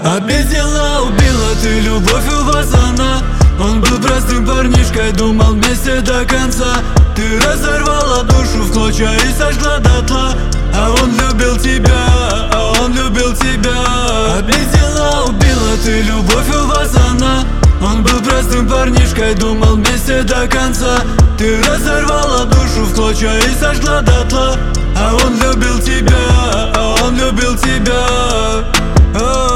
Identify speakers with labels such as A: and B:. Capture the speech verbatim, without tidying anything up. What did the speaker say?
A: Обидела, убила, ты любовь у вас она. Он был простым парнишкой, думал вместе до конца. Ты разорвала душу в клочья и сожгла дотла. А он любил тебя, а он любил тебя. Обидела, убила, ты любовь у вас она. Он был простым парнишкой, думал вместе до конца. Ты разорвала душу в клочья и сожгла дотла. А он любил тебя, а он любил тебя.